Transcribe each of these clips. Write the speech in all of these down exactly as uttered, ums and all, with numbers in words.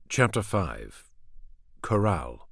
Chapter five. Corral.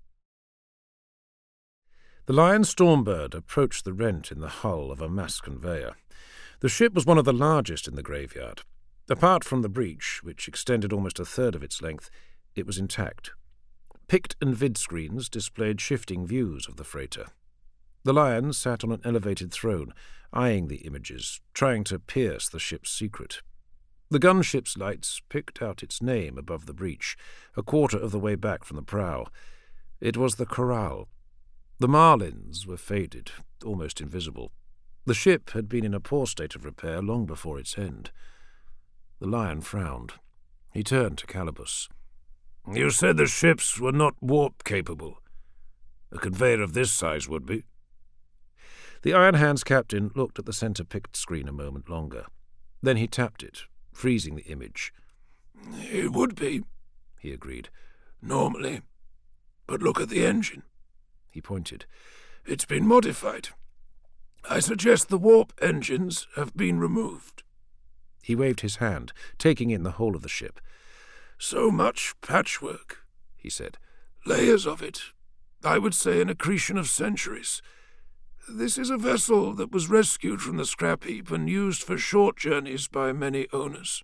The Lion Stormbird approached the rent in the hull of a mass conveyor. The ship was one of the largest in the graveyard. Apart from the breach, which extended almost a third of its length, it was intact. Pict and vid screens displayed shifting views of the freighter. The Lion sat on an elevated throne, eyeing the images, trying to pierce the ship's secret. The gunship's lights picked out its name above the breach, a quarter of the way back from the prow. It was the Corral. The marlins were faded, almost invisible. The ship had been in a poor state of repair long before its end. The Lion frowned. He turned to Calibus. "You said the ships were not warp-capable. A conveyor of this size would be." The Iron Hand's captain looked at the center Pict screen a moment longer. Then he tapped it, freezing the image. "It would be," he agreed. "Normally. But look at the engine." He pointed. "It's been modified. I suggest the warp engines have been removed." He waved his hand, taking in the whole of the ship. "So much patchwork," he said. "Layers of it. I would say an accretion of centuries. This is a vessel that was rescued from the scrap heap and used for short journeys by many owners."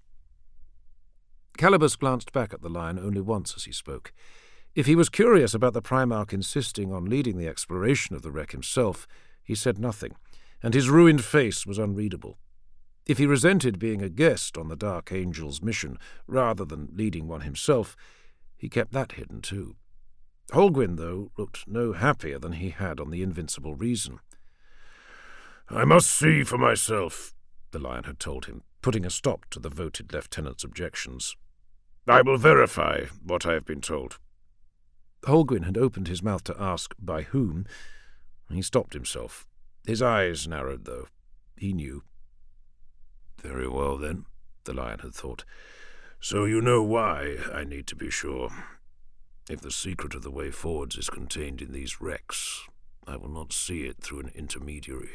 Calibus glanced back at the Lion only once as he spoke. If he was curious about the Primarch insisting on leading the exploration of the wreck himself, he said nothing, and his ruined face was unreadable. If he resented being a guest on the Dark Angel's mission rather than leading one himself, he kept that hidden too. Holguin, though, looked no happier than he had on the Invincible Reason. "I must see for myself," the Lion had told him, putting a stop to the voted lieutenant's objections. "I will verify what I have been told." Holguin had opened his mouth to ask, by whom? He stopped himself. His eyes narrowed, though. He knew. "Very well, then," the Lion had thought. "So you know why I need to be sure. If the secret of the way forwards is contained in these wrecks, I will not see it through an intermediary."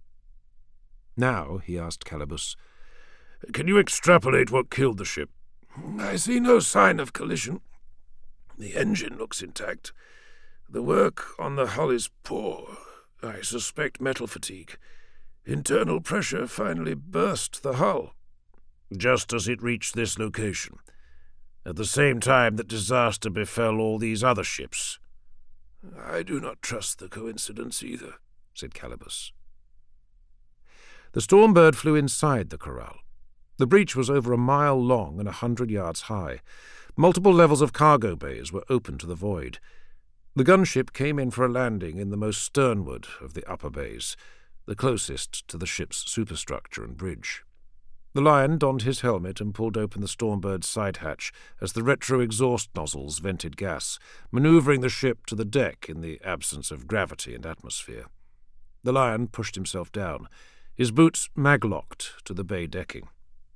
Now, he asked Calibus, "Can you extrapolate what killed the ship?" "I see no sign of collision. The engine looks intact. The work on the hull is poor. I suspect metal fatigue. Internal pressure finally burst the hull." "Just as it reached this location, at the same time that disaster befell all these other ships." "I do not trust the coincidence either," said Calibus. The Stormbird flew inside the Corral. The breach was over a mile long and a hundred yards high. Multiple levels of cargo bays were open to the void. The gunship came in for a landing in the most sternward of the upper bays, the closest to the ship's superstructure and bridge. The Lion donned his helmet and pulled open the Stormbird's side hatch as the retro-exhaust nozzles vented gas, manoeuvring the ship to the deck in the absence of gravity and atmosphere. The Lion pushed himself down, his boots mag-locked to the bay decking.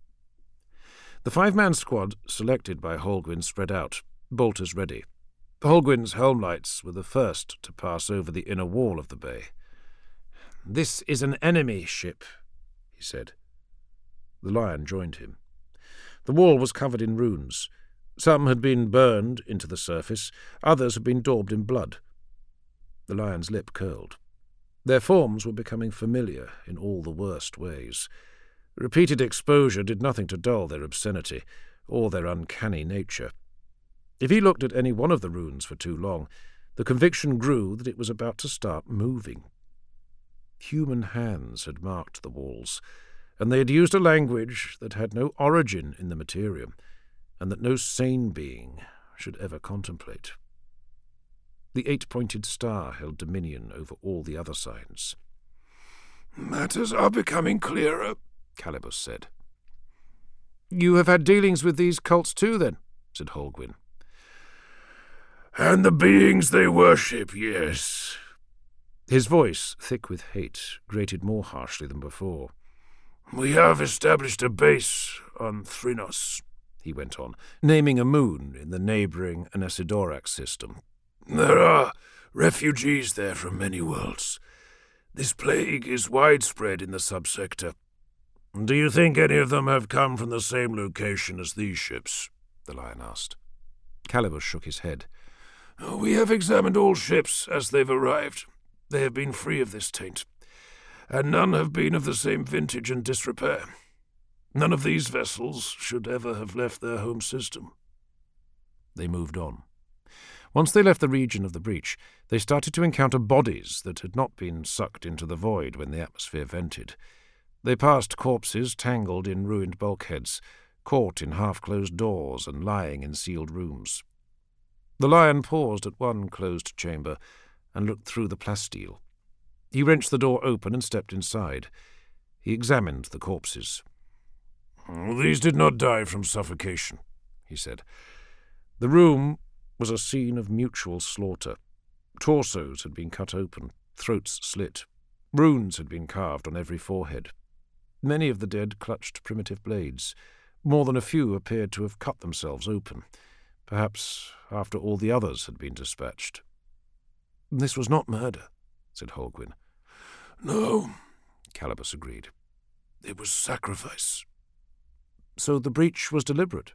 The five-man squad selected by Holguin spread out, bolters ready. Holguin's helm lights were the first to pass over the inner wall of the bay. "This is an enemy ship," he said. The Lion joined him. The wall was covered in runes. Some had been burned into the surface, others had been daubed in blood. The Lion's lip curled. Their forms were becoming familiar in all the worst ways. Repeated exposure did nothing to dull their obscenity or their uncanny nature. If he looked at any one of the runes for too long, the conviction grew that it was about to start moving. Human hands had marked the walls, and they had used a language that had no origin in the materium, and that no sane being should ever contemplate. The eight-pointed star held dominion over all the other signs. "Matters are becoming clearer," Calibus said. "You have had dealings with these cults too, then?" said Holguin. "And the beings they worship, yes." His voice, thick with hate, grated more harshly than before. "We have established a base on Thrinos," he went on, naming a moon in the neighbouring Anesidorak system. "There are refugees there from many worlds. This plague is widespread in the subsector. Do you think any of them have come from the same location as these ships?" the Lion asked. Calibus shook his head. We have examined all ships as they've arrived. They have been free of this taint, and none have been of the same vintage and disrepair. None of these vessels should ever have left their home system. They moved on. Once they left the region of the breach, they started to encounter bodies that had not been sucked into the void when the atmosphere vented. They passed corpses tangled in ruined bulkheads, caught in half-closed doors and lying in sealed rooms. The Lion paused at one closed chamber and looked through the plasteel. He wrenched the door open and stepped inside. He examined the corpses. "These did not die from suffocation," he said. The room was a scene of mutual slaughter. Torsos had been cut open, throats slit. Runes had been carved on every forehead. Many of the dead clutched primitive blades. More than a few appeared to have cut themselves open, perhaps after all the others had been dispatched. "This was not murder," said Holguin. "No," Calibus agreed. "It was sacrifice." "So the breach was deliberate?"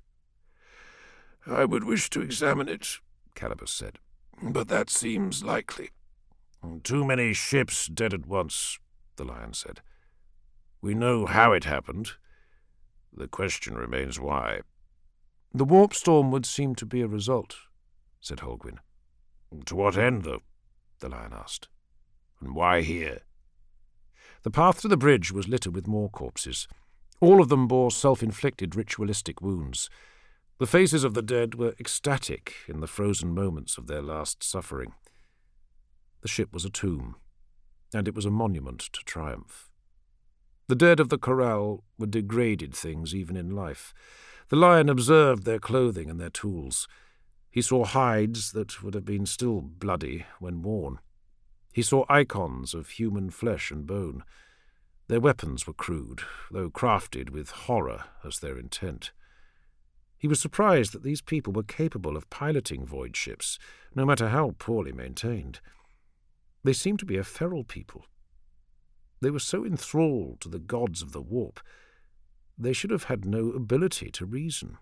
"I would wish to examine it," Calibus said, "but that seems likely." "Too many ships dead at once," the Lion said. "We know how it happened. The question remains why." "The warp storm would seem to be a result," said Holguin. "To what end, though?" the Lion asked. "And why here?" The path to the bridge was littered with more corpses. All of them bore self-inflicted ritualistic wounds. The faces of the dead were ecstatic in the frozen moments of their last suffering. The ship was a tomb, and it was a monument to triumph. The dead of the corral were degraded things even in life. The Lion observed their clothing and their tools. He saw hides that would have been still bloody when worn. He saw icons of human flesh and bone. Their weapons were crude, though crafted with horror as their intent. He was surprised that these people were capable of piloting void ships, no matter how poorly maintained. They seemed to be a feral people. They were so enthralled to the gods of the warp, they should have had no ability to reason.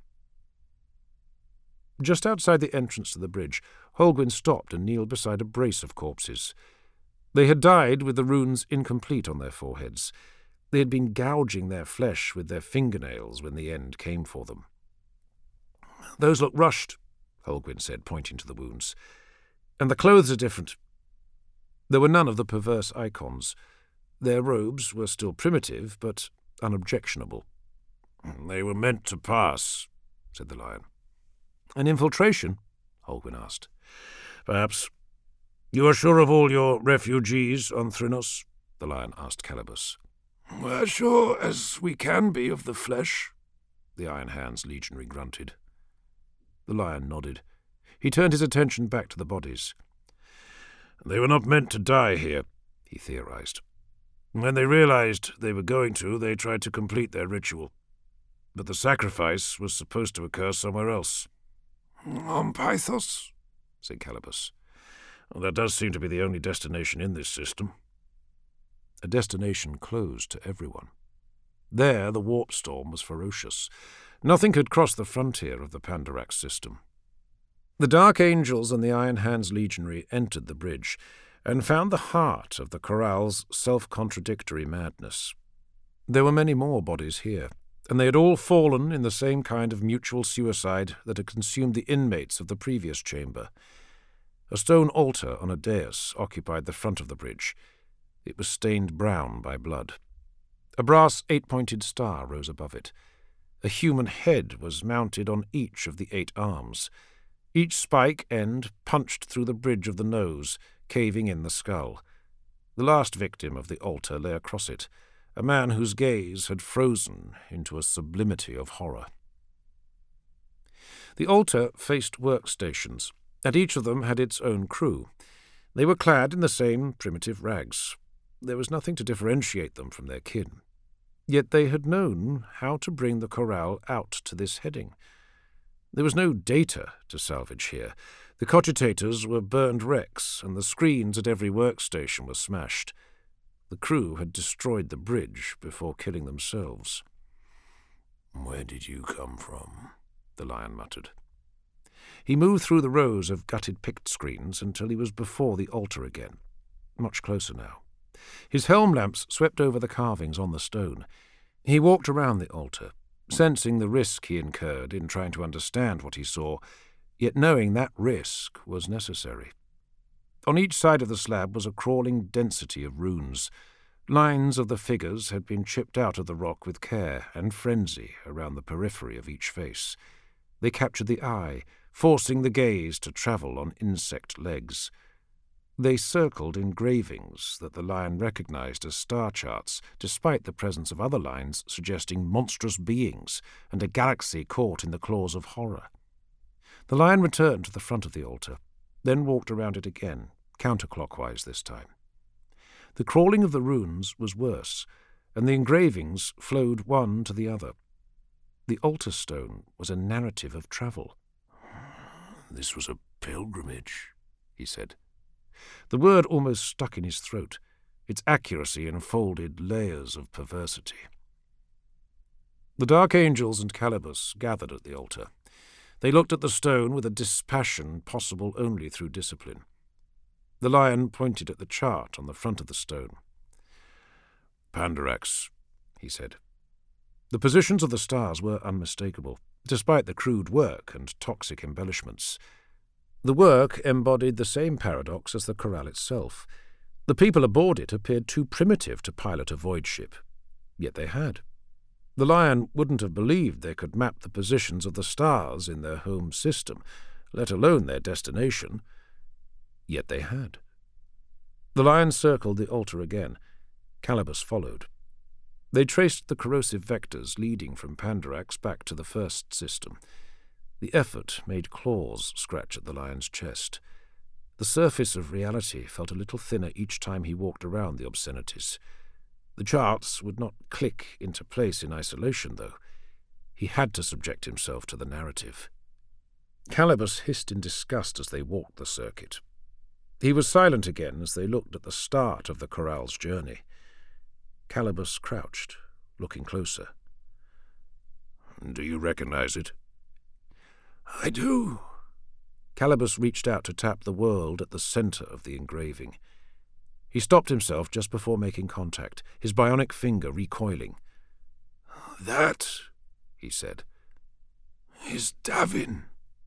Just outside the entrance to the bridge, Holguin stopped and kneeled beside a brace of corpses. They had died with the runes incomplete on their foreheads. They had been gouging their flesh with their fingernails when the end came for them. "Those look rushed," Holguin said, pointing to the wounds. "And the clothes are different." There were none of the perverse icons. Their robes were still primitive, but unobjectionable. "They were meant to pass," said the Lion. "An infiltration?" Holguin asked. "Perhaps. You are sure of all your refugees on Thrynos?" the Lion asked Calibus. "As sure as we can be of the flesh," the Iron Hand's legionary grunted. The Lion nodded. He turned his attention back to the bodies. "They were not meant to die here," he theorized. "When they realized they were going to, they tried to complete their ritual. But the sacrifice was supposed to occur somewhere else." "On Pythos?" said Calibus. "That does seem to be the only destination in this system." A destination closed to everyone. There the warp storm was ferocious. Nothing could cross the frontier of the Pandarax system. The Dark Angels and the Iron Hand's legionary entered the bridge and found the heart of the corral's self-contradictory madness. There were many more bodies here, and they had all fallen in the same kind of mutual suicide that had consumed the inmates of the previous chamber. A stone altar on a dais occupied the front of the bridge. It was stained brown by blood. A brass eight-pointed star rose above it. A human head was mounted on each of the eight arms. Each spike end punched through the bridge of the nose, caving in the skull. The last victim of the altar lay across it, a man whose gaze had frozen into a sublimity of horror. The altar faced workstations. At each of them had its own crew. They were clad in the same primitive rags. There was nothing to differentiate them from their kin. Yet they had known how to bring the corral out to this heading. There was no data to salvage here. The cogitators were burned wrecks, and the screens at every workstation were smashed. The crew had destroyed the bridge before killing themselves. "Where did you come from?" the Lion muttered. He moved through the rows of gutted pict screens until he was before the altar again, much closer now. His helm lamps swept over the carvings on the stone. He walked around the altar, sensing the risk he incurred in trying to understand what he saw, yet knowing that risk was necessary. On each side of the slab was a crawling density of runes. Lines of the figures had been chipped out of the rock with care and frenzy around the periphery of each face. They captured the eye, forcing the gaze to travel on insect legs. They circled engravings that the lion recognized as star charts, despite the presence of other lines suggesting monstrous beings and a galaxy caught in the claws of horror. The lion returned to the front of the altar, then walked around it again, counterclockwise this time. The crawling of the runes was worse, and the engravings flowed one to the other. The altar stone was a narrative of travel. "This was a pilgrimage," he said. The word almost stuck in his throat. Its accuracy enfolded layers of perversity. The Dark Angels and Calibus gathered at the altar. They looked at the stone with a dispassion possible only through discipline. The lion pointed at the chart on the front of the stone. "Pandarax," he said. The positions of the stars were unmistakable, despite the crude work and toxic embellishments. The work embodied the same paradox as the corral itself. The people aboard it appeared too primitive to pilot a void ship, yet they had. The lion wouldn't have believed they could map the positions of the stars in their home system, let alone their destination, yet they had. The lion circled the altar again. Calibus followed. They traced the corrosive vectors leading from Pandarax back to the first system. The effort made claws scratch at the lion's chest. The surface of reality felt a little thinner each time he walked around the obscenities. The charts would not click into place in isolation, though. He had to subject himself to the narrative. Calibus hissed in disgust as they walked the circuit. He was silent again as they looked at the start of the corral's journey. Calibus crouched, looking closer. "Do you recognize it?" "I do." Calibus reached out to tap the world at the center of the engraving. He stopped himself just before making contact, his bionic finger recoiling. "That," he said, "is Davin."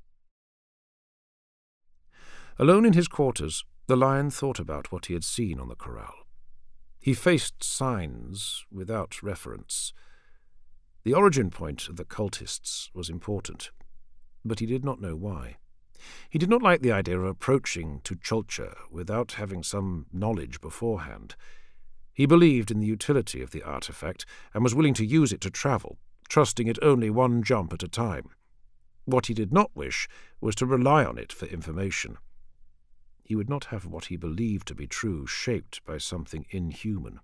Alone in his quarters, the lion thought about what he had seen on the corral. He faced signs without reference. The origin point of the cultists was important, but he did not know why. He did not like the idea of approaching Tucholcha without having some knowledge beforehand. He believed in the utility of the artifact and was willing to use it to travel, trusting it only one jump at a time. What he did not wish was to rely on it for information. He would not have what he believed to be true shaped by something inhuman.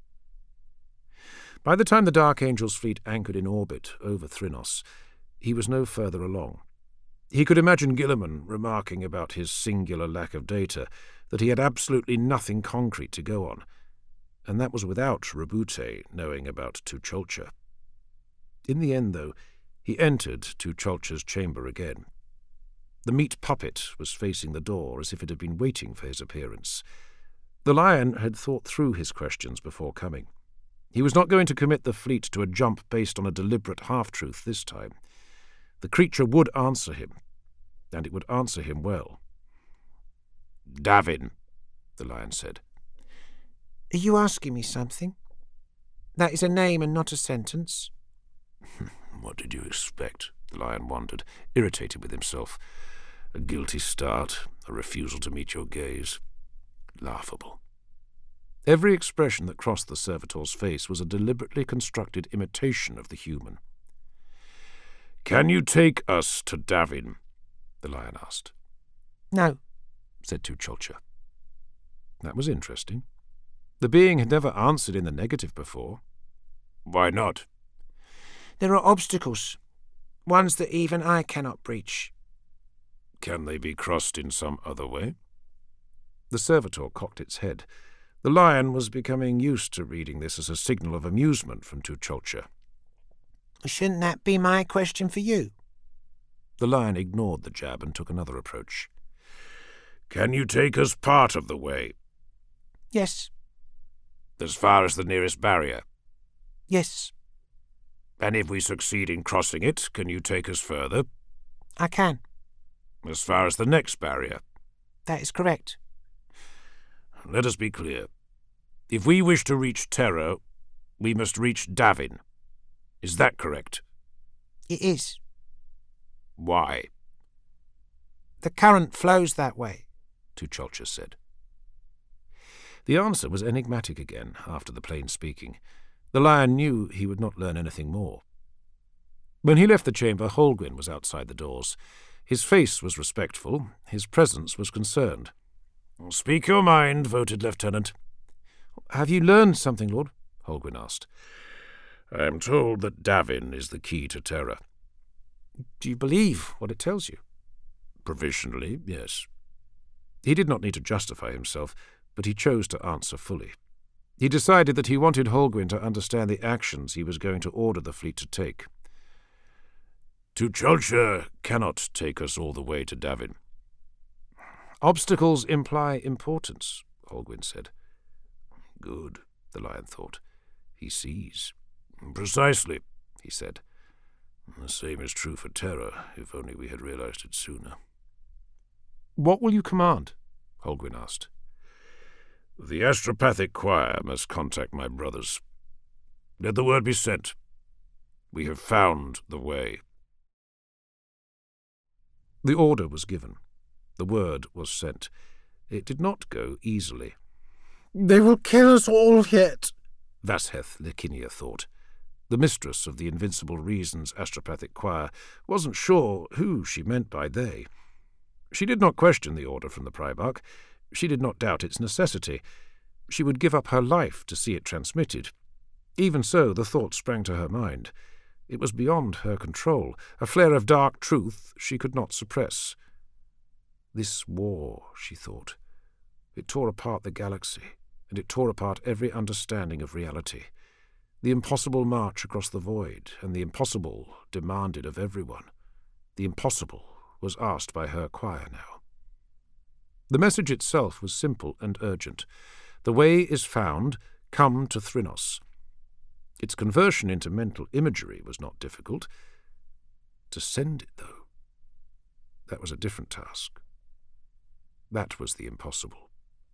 By the time the Dark Angel's fleet anchored in orbit over Thrinos, he was no further along. He could imagine Guilliman remarking about his singular lack of data, that he had absolutely nothing concrete to go on, and that was without Rabute knowing about Tucholcha. In the end, though, he entered Tucholcha's chamber again. The meat puppet was facing the door as if it had been waiting for his appearance. The lion had thought through his questions before coming. He was not going to commit the fleet to a jump based on a deliberate half-truth this time. The creature would answer him, and it would answer him well. "Davin," the lion said. "Are you asking me something? That is a name and not a sentence." "What did you expect?" the lion wondered, irritated with himself. "A guilty start, a refusal to meet your gaze. Laughable." Every expression that crossed the servitor's face was a deliberately constructed imitation of the human. "Can you take us to Davin?" the lion asked. "No," said Tucholcha. That was interesting. The being had never answered in the negative before. "Why not?" "There are obstacles, ones that even I cannot breach." "Can they be crossed in some other way?" The servitor cocked its head. The lion was becoming used to reading this as a signal of amusement from Tucholcha. "Shouldn't that be my question for you?" The lion ignored the jab and took another approach. "Can you take us part of the way?" Yes. "As far as the nearest barrier?" Yes. "And if we succeed in crossing it, can you take us further?" I can. "As far as the next barrier?" That is correct. "Let us be clear. If we wish to reach Terra, we must reach Davin. Is that correct?" It is. "Why?" The current flows that way," Tucholcha said. The answer was enigmatic again after the plain speaking. The lion knew he would not learn anything more. When he left the chamber, Holguin was outside the doors. His face was respectful, his presence was concerned. "Speak your mind, voted lieutenant." "Have you learned something, Lord?" Holguin asked. "I am told that Davin is the key to Terra." "Do you believe what it tells you?" "Provisionally, yes." He did not need to justify himself, but he chose to answer fully. He decided that he wanted Holguin to understand the actions he was going to order the fleet to take. "Tucholcha cannot take us all the way to Davin." "Obstacles imply importance," Holguin said. "Good," the lion thought. "He sees." "Precisely," he said. "The same is true for Terra, if only we had realized it sooner." "What will you command?" Holguin asked. "The Astropathic Choir must contact my brothers. Let the word be sent. We have found the way." The order was given. The word was sent. It did not go easily. "They will kill us all yet," Vasheth Lekinia thought. The mistress of the Invincible Reason's Astropathic Choir wasn't sure who she meant by they. She did not question the order from the Primarch. She did not doubt its necessity. She would give up her life to see it transmitted. Even so, the thought sprang to her mind. It was beyond her control, a flare of dark truth she could not suppress. This war, she thought. It tore apart the galaxy, and it tore apart every understanding of reality. The impossible march across the void, and the impossible demanded of everyone. The impossible was asked by her choir now. The message itself was simple and urgent. The way is found, come to Thrinos. Its conversion into mental imagery was not difficult. To send it, though, that was a different task. That was the impossible.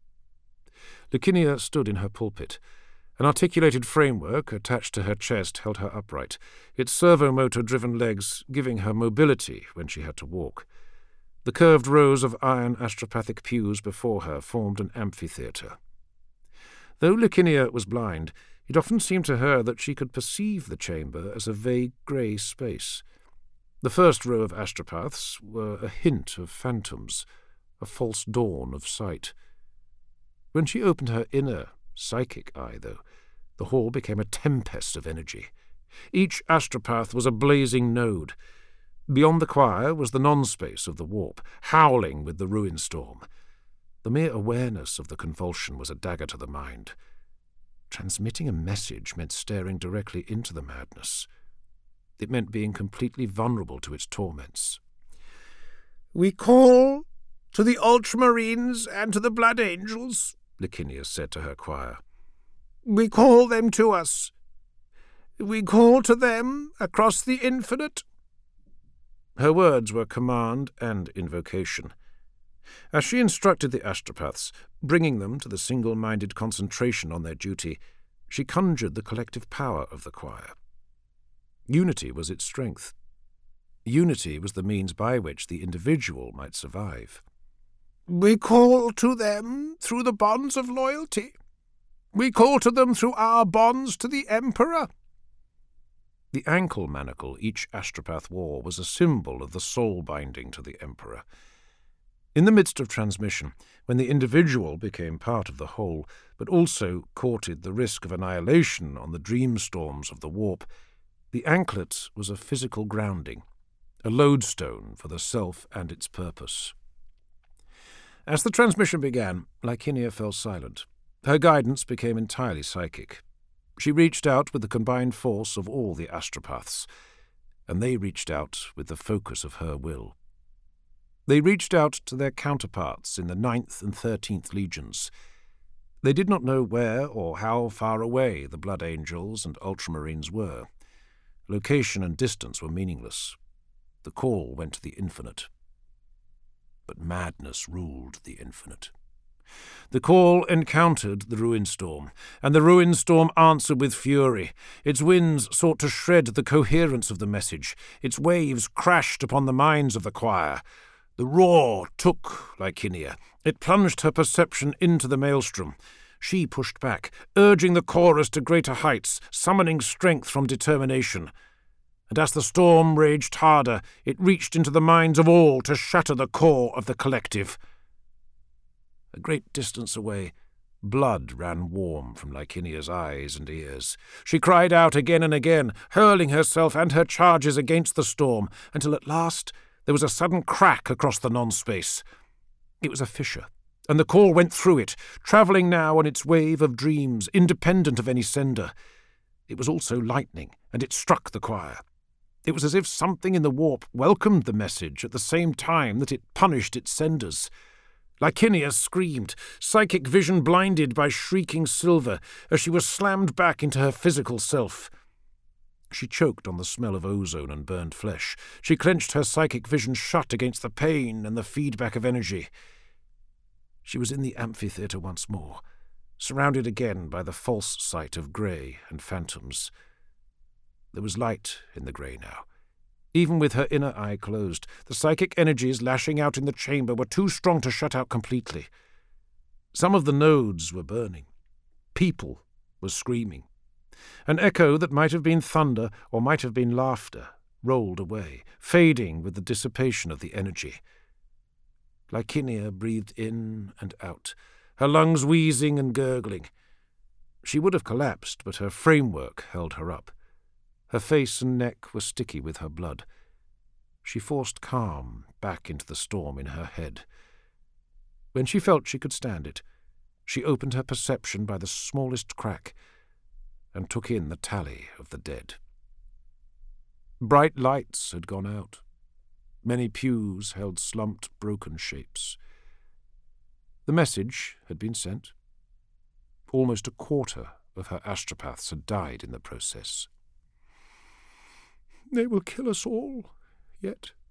Lekinia stood in her pulpit. An articulated framework attached to her chest held her upright, its servo-motor-driven legs giving her mobility when she had to walk. The curved rows of iron astropathic pews before her formed an amphitheatre. Though Lekinia was blind, it often seemed to her that she could perceive the chamber as a vague grey space. The first row of astropaths were a hint of phantoms, a false dawn of sight. When she opened her inner, psychic eye, though, the hall became a tempest of energy. Each astropath was a blazing node. Beyond the choir was the non-space of the warp, howling with the ruin storm. The mere awareness of the convulsion was a dagger to the mind. Transmitting a message meant staring directly into the madness. It meant being completely vulnerable to its torments. "We call to the Ultramarines and to the Blood Angels," Lekinia said to her choir. "We call them to us. We call to them across the infinite." Her words were command and invocation. As she instructed the astropaths, bringing them to the single-minded concentration on their duty, she conjured the collective power of the choir. Unity was its strength. Unity was the means by which the individual might survive. "We call to them through the bonds of loyalty. We call to them through our bonds to the Emperor." The ankle manacle each astropath wore was a symbol of the soul binding to the Emperor. In the midst of transmission, when the individual became part of the whole, but also courted the risk of annihilation on the dream storms of the warp, the anklet was a physical grounding, a lodestone for the self and its purpose. As the transmission began, Lekinia fell silent. Her guidance became entirely psychic. She reached out with the combined force of all the astropaths. and they reached out with the focus of her will. They reached out to their counterparts in the ninth and thirteenth Legions. They did not know where or how far away the Blood Angels and Ultramarines were. Location and distance were meaningless. The call went to the infinite. But madness ruled the infinite. The call encountered the Ruin Storm, and the Ruin Storm answered with fury. Its winds sought to shred the coherence of the message. Its waves crashed upon the minds of the choir. The roar took Lycinia. It plunged her perception into the maelstrom. She pushed back, urging the chorus to greater heights, summoning strength from determination. And as the storm raged harder, it reached into the minds of all to shatter the core of the collective. A great distance away, blood ran warm from Lycinia's eyes and ears. She cried out again and again, hurling herself and her charges against the storm, until at last there was a sudden crack across the non-space. It was a fissure, and the call went through it, travelling now on its wave of dreams, independent of any sender. It was also lightning, and it struck the choir. It was as if something in the warp welcomed the message at the same time that it punished its senders. Lycinia screamed, psychic vision blinded by shrieking silver, as she was slammed back into her physical self. She choked on the smell of ozone and burned flesh. She clenched her psychic vision shut against the pain and the feedback of energy. She was in the amphitheatre once more, surrounded again by the false sight of grey and phantoms. There was light in the grey now. Even with her inner eye closed, the psychic energies lashing out in the chamber were too strong to shut out completely. Some of the nodes were burning. People were screaming. An echo that might have been thunder or might have been laughter rolled away, fading with the dissipation of the energy. Lycinia breathed in and out, her lungs wheezing and gurgling. She would have collapsed, but her framework held her up. Her face and neck were sticky with her blood. She forced calm back into the storm in her head. When she felt she could stand it, she opened her perception by the smallest crack and took in the tally of the dead. Bright lights had gone out. Many pews held slumped, broken shapes. The message had been sent. Almost a quarter of her astropaths had died in the process. They will kill us all, yet,